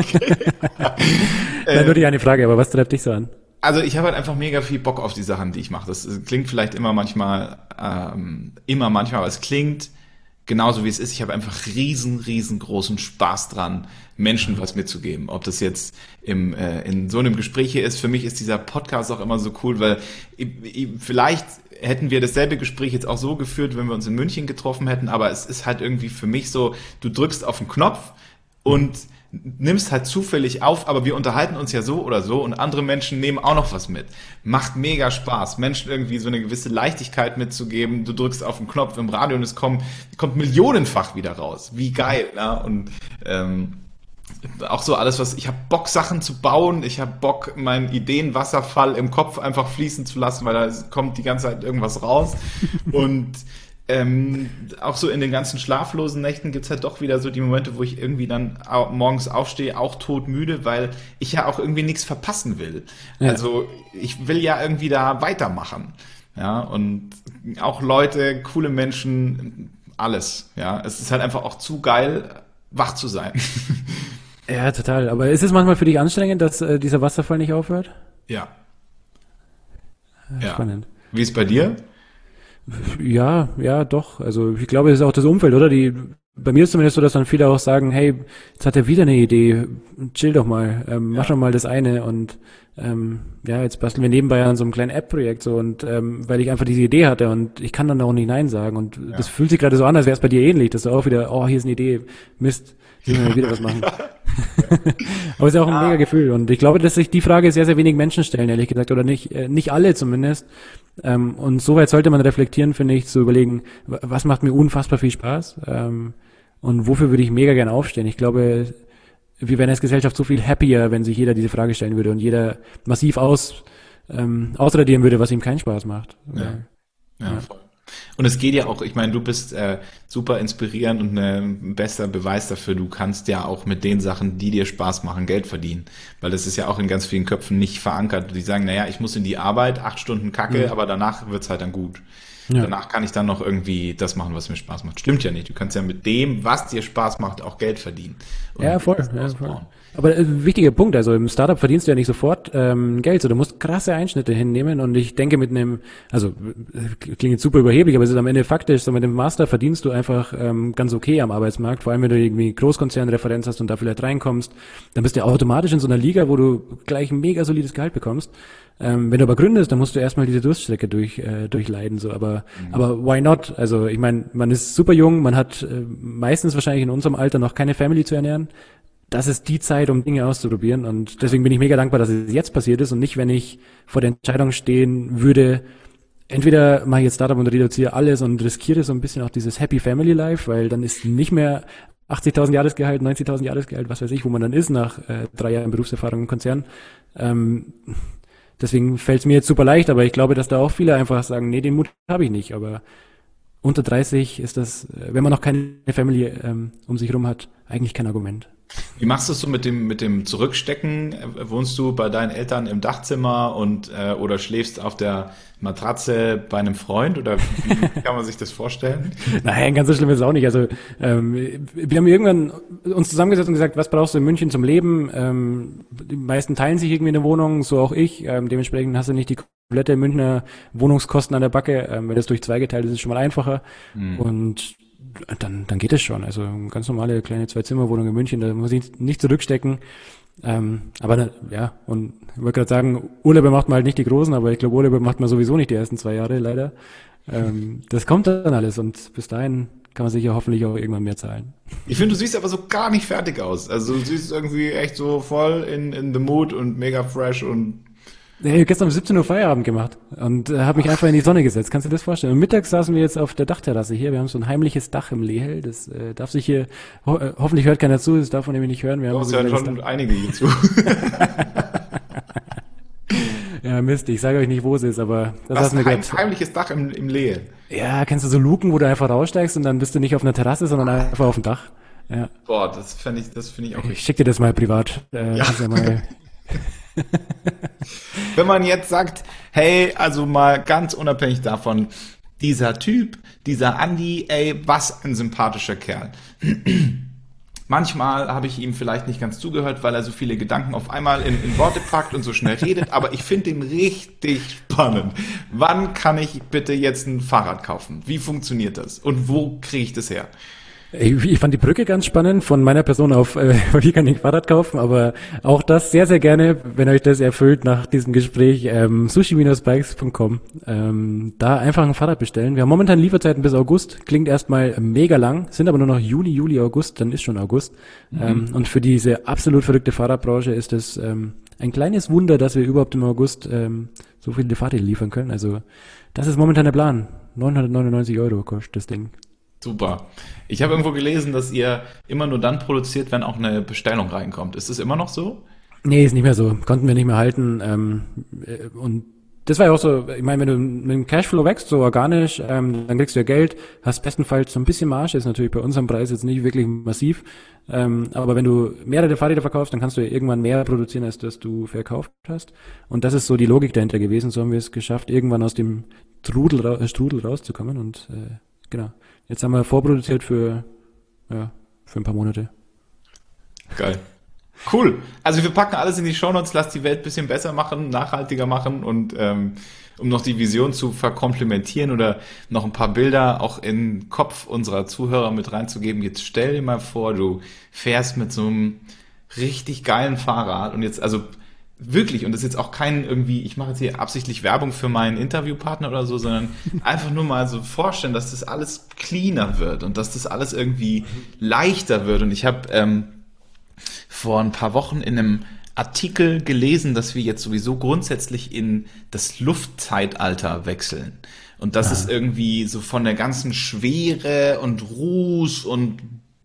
nur die eine Frage, aber was treibt dich so an? Also ich habe halt einfach mega viel Bock auf die Sachen, die ich mache. Das klingt vielleicht immer manchmal, aber es klingt genauso wie es ist. Ich habe einfach riesengroßen Spaß dran, Menschen was mitzugeben. Ob das jetzt in so einem Gespräch hier ist. Für mich ist dieser Podcast auch immer so cool, weil vielleicht hätten wir dasselbe Gespräch jetzt auch so geführt, wenn wir uns in München getroffen hätten. Aber es ist halt irgendwie für mich so, du drückst auf den Knopf und nimmst halt zufällig auf, aber wir unterhalten uns ja so oder so und andere Menschen nehmen auch noch was mit. Macht mega Spaß, Menschen irgendwie so eine gewisse Leichtigkeit mitzugeben. Du drückst auf den Knopf im Radio und es kommt millionenfach wieder raus. Wie geil, ne? Und auch so alles, was ich habe Bock, Sachen zu bauen. Ich habe Bock, meinen Ideenwasserfall im Kopf einfach fließen zu lassen, weil da kommt die ganze Zeit irgendwas raus. Und Auch so in den ganzen schlaflosen Nächten gibt's halt doch wieder so die Momente, wo ich irgendwie dann morgens aufstehe, auch todmüde, weil ich ja auch irgendwie nichts verpassen will. Ja. Also ich will ja irgendwie da weitermachen. Ja, und auch Leute, coole Menschen, alles. Ja, es ist halt einfach auch zu geil, wach zu sein. Ja, total. Aber ist es manchmal für dich anstrengend, dass dieser Wasserfall nicht aufhört? Ja, ja. Spannend. Wie ist bei dir? Ja, ja, doch. Also ich glaube, es ist auch das Umfeld, oder? Bei mir ist zumindest so, dass dann viele auch sagen, hey, jetzt hat er wieder eine Idee, chill doch mal, mach doch mal das eine und ja, jetzt basteln wir nebenbei an so einem kleinen App-Projekt so und weil ich einfach diese Idee hatte und ich kann dann auch nicht Nein sagen und das fühlt sich gerade so an, als wäre es bei dir ähnlich, dass du auch wieder, oh, hier ist eine Idee, Mist, hier müssen wir wieder was machen. Aber es ist ja auch ein mega Gefühl und ich glaube, dass sich die Frage sehr, sehr wenig Menschen stellen, ehrlich gesagt, oder nicht alle zumindest. Und soweit sollte man reflektieren, finde ich, zu überlegen, was macht mir unfassbar viel Spaß und wofür würde ich mega gern aufstehen. Ich glaube, wir wären als Gesellschaft so viel happier, wenn sich jeder diese Frage stellen würde und jeder massiv ausradieren würde, was ihm keinen Spaß macht. Ja, voll. Und es geht ja auch, ich meine, du bist super inspirierend und ein bester Beweis dafür, du kannst ja auch mit den Sachen, die dir Spaß machen, Geld verdienen. Weil das ist ja auch in ganz vielen Köpfen nicht verankert. Die sagen, naja, ich muss in die Arbeit, 8 Stunden Kacke, aber danach wird's halt dann gut. Ja. Danach kann ich dann noch irgendwie das machen, was mir Spaß macht. Stimmt ja nicht. Du kannst ja mit dem, was dir Spaß macht, auch Geld verdienen. Ja, voll. Aber wichtiger Punkt, also im Startup verdienst du ja nicht sofort Geld, so du musst krasse Einschnitte hinnehmen und ich denke klingt jetzt super überheblich, aber es ist am Ende faktisch, so mit dem Master verdienst du einfach ganz okay am Arbeitsmarkt, vor allem wenn du irgendwie Großkonzernreferenz hast und da vielleicht reinkommst, dann bist du ja automatisch in so einer Liga, wo du gleich ein mega solides Gehalt bekommst. Wenn du aber gründest, dann musst du erstmal diese Durststrecke durchleiden, so, aber why not? Also ich meine, man ist super jung, man hat meistens wahrscheinlich in unserem Alter noch keine Family zu ernähren. Das ist die Zeit, um Dinge auszuprobieren und deswegen bin ich mega dankbar, dass es jetzt passiert ist und nicht, wenn ich vor der Entscheidung stehen würde, entweder mache ich jetzt Startup und reduziere alles und riskiere so ein bisschen auch dieses Happy Family Life, weil dann ist nicht mehr 80.000 Jahresgehalt, 90.000 Jahresgehalt, was weiß ich, wo man dann ist nach 3 Jahren Berufserfahrung im Konzern. Deswegen fällt es mir jetzt super leicht, aber ich glaube, dass da auch viele einfach sagen, nee, den Mut habe ich nicht, aber unter 30 ist das, wenn man noch keine Family um sich rum hat, eigentlich kein Argument. Wie machst du es so mit dem Zurückstecken? Wohnst du bei deinen Eltern im Dachzimmer oder schläfst auf der Matratze bei einem Freund oder wie kann man sich das vorstellen? Nein, ganz so schlimm ist es auch nicht. Also wir haben irgendwann uns zusammengesetzt und gesagt, was brauchst du in München zum Leben? Die meisten teilen sich irgendwie eine Wohnung, so auch ich. Dementsprechend hast du nicht die komplette Münchner Wohnungskosten an der Backe. Wenn das durch 2 geteilt ist, ist es schon mal einfacher. Und dann geht es schon. Also eine ganz normale kleine 2-Zimmer-Wohnung in München, da muss ich nicht zurückstecken. Aber ja, und ich wollte gerade sagen, Urlaube macht man halt nicht die großen, aber ich glaube, Urlaube macht man sowieso nicht die ersten 2 Jahre, leider. Das kommt dann alles und bis dahin kann man sich ja hoffentlich auch irgendwann mehr zahlen. Ich finde, du siehst aber so gar nicht fertig aus. Also du siehst irgendwie echt so voll in the mood und mega fresh und ich habe gestern um 17 Uhr Feierabend gemacht und habe mich einfach in die Sonne gesetzt. Kannst du dir das vorstellen? Und mittags saßen wir jetzt auf der Dachterrasse hier. Wir haben so ein heimliches Dach im Lehel. Das darf sich hier, hoffentlich hört keiner zu, das darf man nämlich nicht hören. Wir haben ja schon einige hier zu. Ja, Mist, ich sage euch nicht, wo es ist, aber das ist ein heimliches Dach im Lehel. Ja, kennst du so Luken, wo du einfach raussteigst und dann bist du nicht auf einer Terrasse, sondern einfach auf dem Dach. Ja. Boah, das finde ich auch richtig. Ich schick dir das mal privat. Ja. Wenn man jetzt sagt, hey, also mal ganz unabhängig davon, dieser Typ, dieser Andi, ey, was ein sympathischer Kerl. Manchmal habe ich ihm vielleicht nicht ganz zugehört, weil er so viele Gedanken auf einmal in Worte packt und so schnell redet, aber ich finde ihn richtig spannend. Wann kann ich bitte jetzt ein Fahrrad kaufen? Wie funktioniert das? Und wo kriege ich das her? Ich fand die Brücke ganz spannend von meiner Person auf, wie kann ich ein Fahrrad kaufen, aber auch das sehr, sehr gerne, wenn euch das erfüllt nach diesem Gespräch, sushi-bikes.com, da einfach ein Fahrrad bestellen. Wir haben momentan Lieferzeiten bis August, klingt erstmal mega lang, sind aber nur noch Juli, August, dann ist schon August. Und für diese absolut verrückte Fahrradbranche ist es ein kleines Wunder, dass wir überhaupt im August so viele Fahrräder liefern können. Also das ist momentan der Plan. 999 € kostet das Ding. Super. Ich habe irgendwo gelesen, dass ihr immer nur dann produziert, wenn auch eine Bestellung reinkommt. Ist das immer noch so? Nee, ist nicht mehr so. Konnten wir nicht mehr halten. Und das war ja auch so, ich meine, wenn du mit dem Cashflow wächst, so organisch, dann kriegst du ja Geld, hast bestenfalls so ein bisschen Marge, ist natürlich bei unserem Preis jetzt nicht wirklich massiv, aber wenn du mehrere Fahrräder verkaufst, dann kannst du ja irgendwann mehr produzieren, als das du verkauft hast. Und das ist so die Logik dahinter gewesen, so haben wir es geschafft, irgendwann aus dem Strudel rauszukommen und genau. Jetzt haben wir vorproduziert für ein paar Monate. Geil. Cool. Also wir packen alles in die Shownotes, lass die Welt ein bisschen besser machen, nachhaltiger machen und um noch die Vision zu verkomplementieren oder noch ein paar Bilder auch in den Kopf unserer Zuhörer mit reinzugeben. Jetzt stell dir mal vor, du fährst mit so einem richtig geilen Fahrrad und jetzt, also wirklich, und das ist jetzt auch kein irgendwie, ich mache jetzt hier absichtlich Werbung für meinen Interviewpartner oder so, sondern einfach nur mal so vorstellen, dass das alles cleaner wird und dass das alles irgendwie leichter wird. Und ich habe vor ein paar Wochen in einem Artikel gelesen, dass wir jetzt sowieso grundsätzlich in das Luftzeitalter wechseln. Und das ist irgendwie so von der ganzen Schwere und Ruß und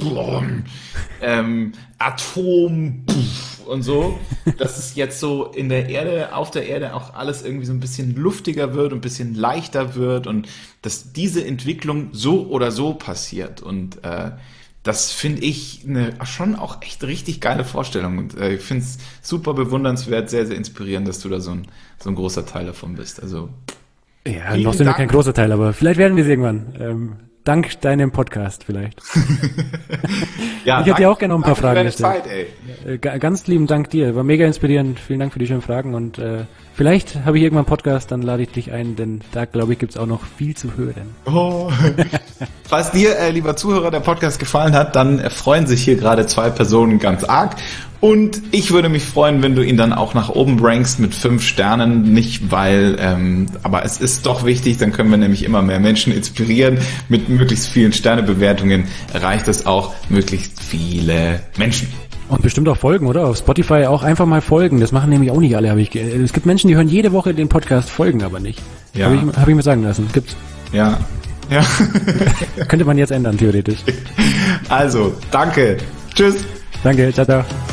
Atom und so, dass es jetzt so in der Erde, auf der Erde auch alles irgendwie so ein bisschen luftiger wird und ein bisschen leichter wird und dass diese Entwicklung so oder so passiert. Und das finde ich schon auch echt richtig geile Vorstellung und ich finde es super bewundernswert, sehr, sehr inspirierend, dass du da so ein großer Teil davon bist. Also ja, noch sind wir kein großer Teil, aber vielleicht werden wir es irgendwann. Dank deinem Podcast vielleicht. Ja, ich hätte dir auch gerne noch ein paar Fragen gestellt. Zeit, ey. Ganz lieben Dank dir. War mega inspirierend. Vielen Dank für die schönen Fragen und vielleicht habe ich irgendwann einen Podcast, dann lade ich dich ein, denn da, glaube ich, gibt's auch noch viel zu hören. Oh. Falls dir, lieber Zuhörer, der Podcast gefallen hat, dann freuen sich hier gerade 2 Personen ganz arg. Und ich würde mich freuen, wenn du ihn dann auch nach oben rankst mit 5 Sternen. Nicht weil, aber es ist doch wichtig, dann können wir nämlich immer mehr Menschen inspirieren. Mit möglichst vielen Sternebewertungen erreicht es auch möglichst viele Menschen. Und bestimmt auch folgen, oder? Auf Spotify auch einfach mal folgen. Das machen nämlich auch nicht alle. Es gibt Menschen, die hören jede Woche den Podcast, folgen aber nicht. Ja. Hab ich mir sagen lassen. Gibt's. Ja. Könnte man jetzt ändern, theoretisch. Also, danke. Tschüss. Danke, ciao, ciao.